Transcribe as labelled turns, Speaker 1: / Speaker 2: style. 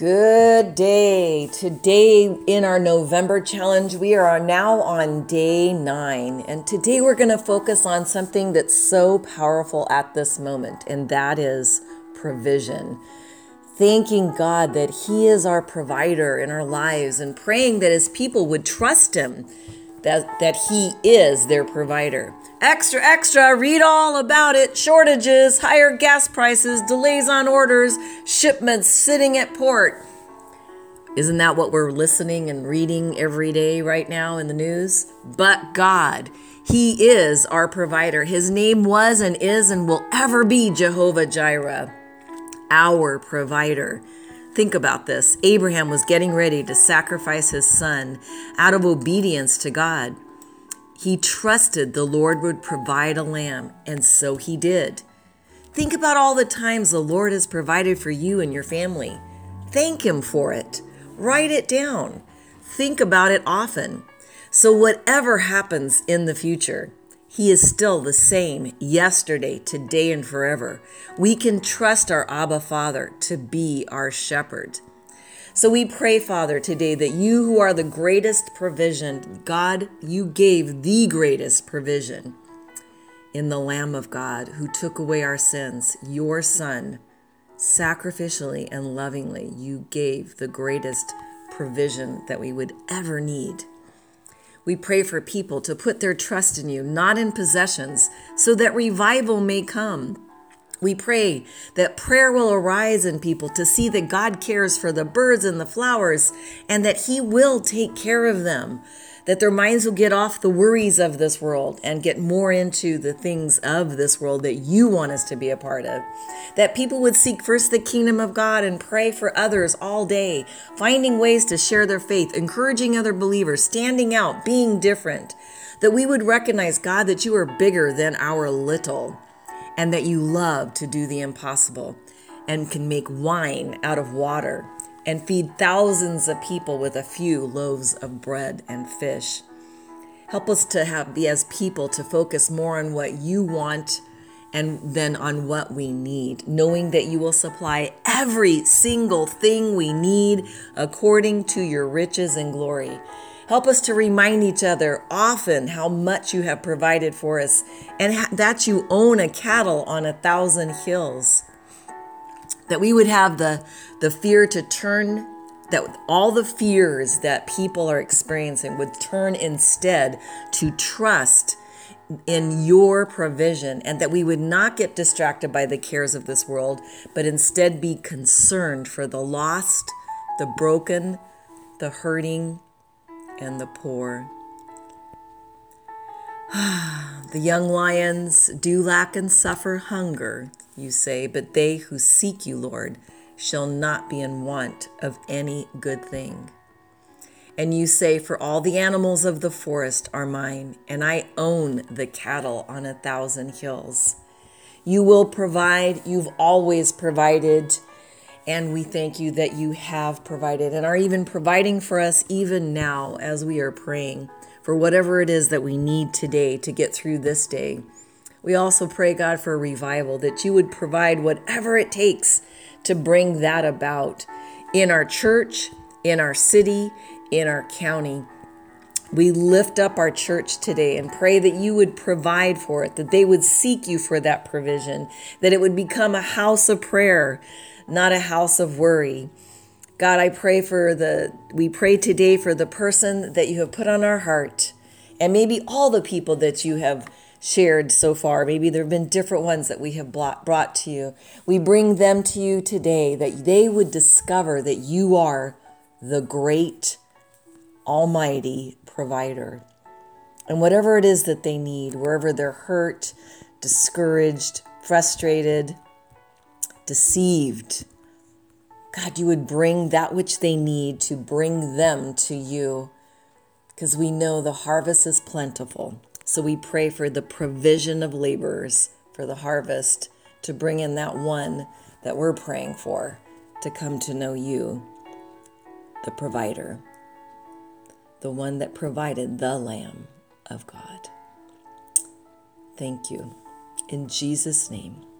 Speaker 1: Good day. Today in our November challenge, we are now on day 9. And today we're going to focus on something that's so powerful at this moment, and that is provision. Thanking God that He is our provider in our lives and praying that His people would trust Him, that He is their provider. Extra, extra, read all about it. Shortages, higher gas prices, delays on orders, shipments sitting at port. Isn't that what we're listening and reading every day right now in the news? But God, He is our provider. His name was and is and will ever be Jehovah Jireh, our provider. Think about this. Abraham was getting ready to sacrifice his son out of obedience to God. He trusted the Lord would provide a lamb, and so He did. Think about all the times the Lord has provided for you and your family. Thank Him for it. Write it down. Think about it often. So whatever happens in the future, He is still the same yesterday, today, and forever. We can trust our Abba Father to be our shepherd. So we pray, Father, today that You who are the greatest provision, God, You gave the greatest provision in the Lamb of God who took away our sins, Your Son, sacrificially and lovingly. You gave the greatest provision that we would ever need. We pray for people to put their trust in You, not in possessions, so that revival may come. We pray that prayer will arise in people to see that God cares for the birds and the flowers and that He will take care of them, that their minds will get off the worries of this world and get more into the things of this world that You want us to be a part of, that people would seek first the kingdom of God and pray for others all day, finding ways to share their faith, encouraging other believers, standing out, being different, that we would recognize, God, that You are bigger than our little, and that You love to do the impossible and can make wine out of water and feed thousands of people with a few loaves of bread and fish. Help us to be as people to focus more on what You want and then on what we need, knowing that You will supply every single thing we need according to Your riches and glory. Help us to remind each other often how much You have provided for us and that You own a cattle on 1,000 hills. That we would have the fear to turn, that all the fears that people are experiencing would turn instead to trust in Your provision, and that we would not get distracted by the cares of this world, but instead be concerned for the lost, the broken, the hurting, and the poor. The young lions do lack and suffer hunger, You say, but they who seek You, Lord, shall not be in want of any good thing. And You say, for all the animals of the forest are mine, and I own the cattle on 1,000 hills. You will provide. You've always provided. And we thank You that You have provided and are even providing for us even now as we are praying for whatever it is that we need today to get through this day. We also pray, God, for a revival, that You would provide whatever it takes to bring that about in our church, in our city, in our county. We lift up our church today and pray that You would provide for it, that they would seek You for that provision, that it would become a house of prayer, not a house of worry. God, we pray today for the person that You have put on our heart, and maybe all the people that You have shared so far. Maybe there have been different ones that we have brought to You. We bring them to You today, that they would discover that You are the great, almighty provider. And whatever it is that they need, wherever they're hurt, discouraged, frustrated, deceived, God, You would bring that which they need to bring them to You, because we know the harvest is plentiful. So we pray for the provision of laborers for the harvest, to bring in that one that we're praying for to come to know You, the provider, the one that provided the Lamb of God. Thank You. In Jesus' name.